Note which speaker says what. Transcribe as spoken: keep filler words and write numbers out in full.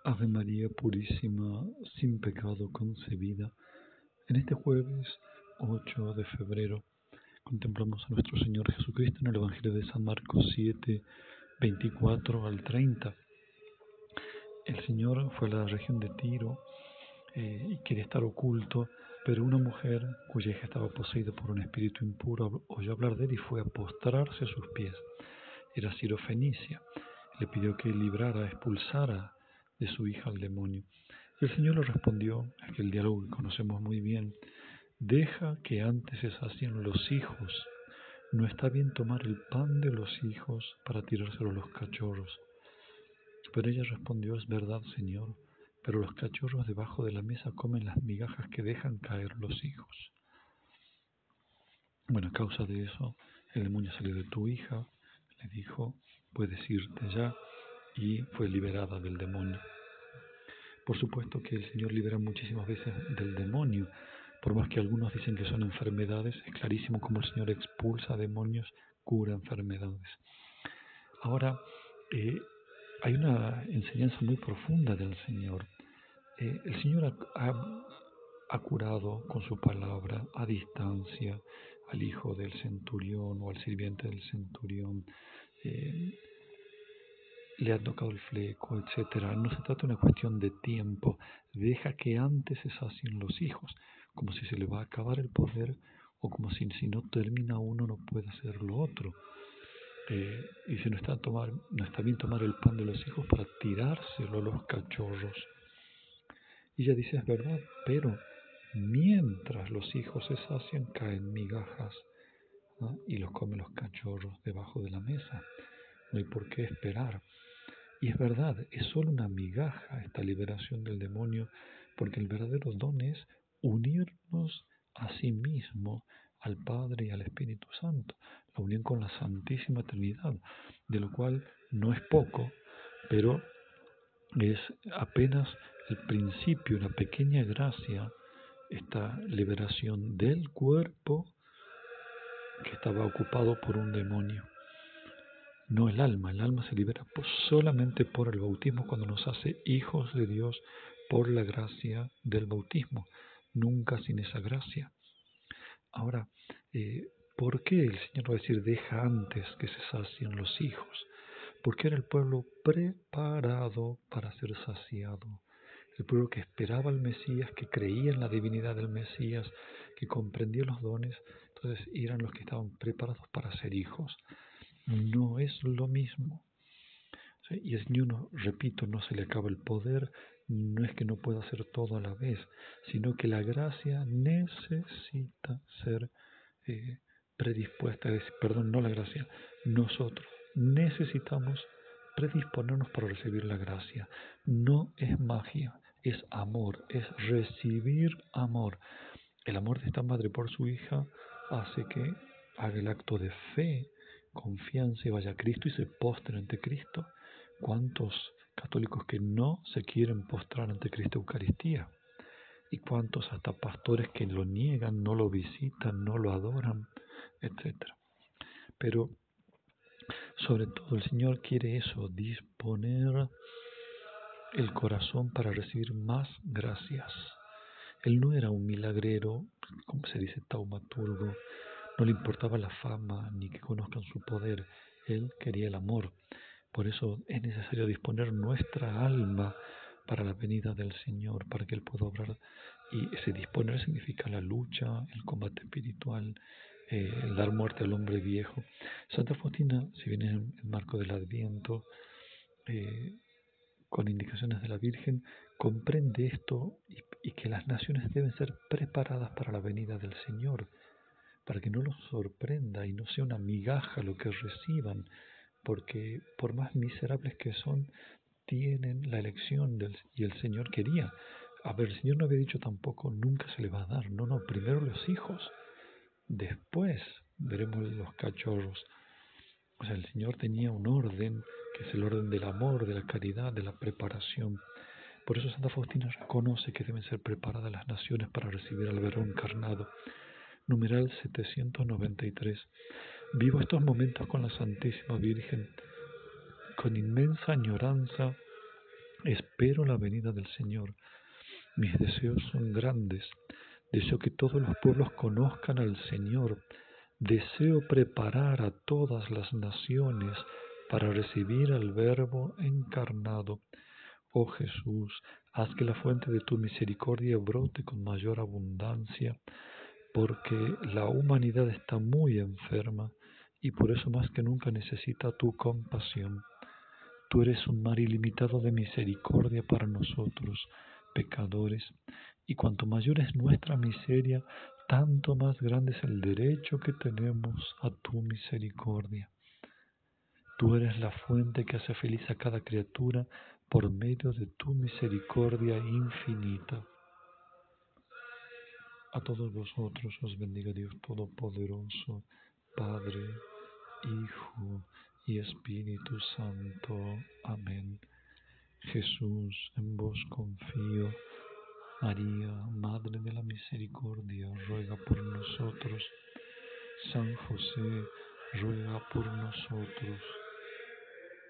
Speaker 1: Ave María Purísima, sin pecado concebida. En este jueves ocho de febrero contemplamos a nuestro Señor Jesucristo en el Evangelio de San Marcos siete, veinticuatro al treinta. El Señor fue a la región de Tiro eh, y quería estar oculto, pero una mujer cuya hija estaba poseída por un espíritu impuro oyó hablar de él y fue a postrarse a sus pies. Era Sirofenicia. Le pidió que librara, expulsara de su hija al demonio. Y el Señor le respondió, aquel diálogo que conocemos muy bien: deja que antes se sacien los hijos. No está bien tomar el pan de los hijos para tirárselo a los cachorros. Pero ella respondió: es verdad, Señor, pero los cachorros debajo de la mesa comen las migajas que dejan caer los hijos. Bueno, a causa de eso, el demonio salió de tu hija, le dijo, puedes irte ya, y fue liberada del demonio. Por supuesto que el Señor libera muchísimas veces del demonio, por más que algunos dicen que son enfermedades, es clarísimo cómo el Señor expulsa demonios, cura enfermedades. Ahora, eh, hay una enseñanza muy profunda del Señor. Eh, el Señor ha, ha, ha curado con su palabra a distancia al hijo del centurión o al sirviente del centurión. Eh, le ha tocado el fleco, etcétera. No se trata de una cuestión de tiempo. Deja que antes se sacien los hijos, como si se le va a acabar el poder o como si si no termina uno no puede hacer lo otro. Eh, y si no está, tomar, no está bien tomar el pan de los hijos para tirárselo a los cachorros. Y ella dice, es verdad, pero mientras los hijos se sacian caen migajas, ¿no? Y los comen los cachorros debajo de la mesa. No hay por qué esperar. Y es verdad, es solo una migaja esta liberación del demonio, porque el verdadero don es unirnos a sí mismo, al Padre y al Espíritu Santo, la unión con la Santísima Trinidad, de lo cual no es poco, pero es apenas el principio, una pequeña gracia, esta liberación del cuerpo que estaba ocupado por un demonio. No el alma, el alma se libera por, solamente por el bautismo, cuando nos hace hijos de Dios por la gracia del bautismo, nunca sin esa gracia. Ahora, eh, ¿por qué el Señor va a decir deja antes que se sacien los hijos? Porque era el pueblo preparado para ser saciado, el pueblo que esperaba al Mesías, que creía en la divinidad del Mesías, que comprendía los dones, entonces eran los que estaban preparados para ser hijos. No es lo mismo. ¿Sí? Y el Señor, no, repito, no se le acaba el poder, no es que no pueda hacer todo a la vez, sino que la gracia necesita ser eh, predispuesta, es, perdón, no la gracia, nosotros necesitamos predisponernos para recibir la gracia. No es magia, es amor, es recibir amor. El amor de esta madre por su hija hace que haga el acto de fe, confianza y vaya a Cristo y se postre ante Cristo. ¿Cuántos católicos que no se quieren postrar ante Cristo Eucaristía? ¿Y cuántos hasta pastores que lo niegan, no lo visitan, no lo adoran, etcétera? Pero sobre todo el Señor quiere eso, disponer el corazón para recibir más gracias. Él no era un milagrero, como se dice, taumaturgo. No le importaba la fama ni que conozcan su poder. Él quería el amor. Por eso es necesario disponer nuestra alma para la venida del Señor, para que Él pueda obrar. Y ese disponer significa la lucha, el combate espiritual, eh, el dar muerte al hombre viejo. Santa Faustina, si bien en el marco del Adviento, eh, con indicaciones de la Virgen, comprende esto y, y que las naciones deben ser preparadas para la venida del Señor, para que no los sorprenda y no sea una migaja lo que reciban, porque por más miserables que son, tienen la elección del, y el Señor quería. A ver, el Señor no había dicho tampoco nunca se le va a dar, no, no, primero los hijos, después veremos los cachorros. O sea, el Señor tenía un orden, que es el orden del amor, de la caridad, de la preparación. Por eso Santa Faustina reconoce que deben ser preparadas las naciones para recibir al Verbo encarnado. Numeral setecientos noventa y tres. Vivo estos momentos con la Santísima Virgen, con inmensa añoranza Espero la venida del Señor. Mis deseos son grandes. Deseo que todos los pueblos conozcan al Señor. Deseo preparar a todas las naciones para recibir al Verbo encarnado. Oh Jesús, haz que la fuente de tu misericordia brote con mayor abundancia, porque la humanidad está muy enferma y por eso más que nunca necesita tu compasión. Tú eres un mar ilimitado de misericordia para nosotros, pecadores, y cuanto mayor es nuestra miseria, tanto más grande es el derecho que tenemos a tu misericordia. Tú eres la fuente que hace feliz a cada criatura por medio de tu misericordia infinita. A todos vosotros os bendiga Dios Todopoderoso, Padre, Hijo y Espíritu Santo. Amén. Jesús, en vos confío. María, Madre de la Misericordia, ruega por nosotros. San José, ruega por nosotros.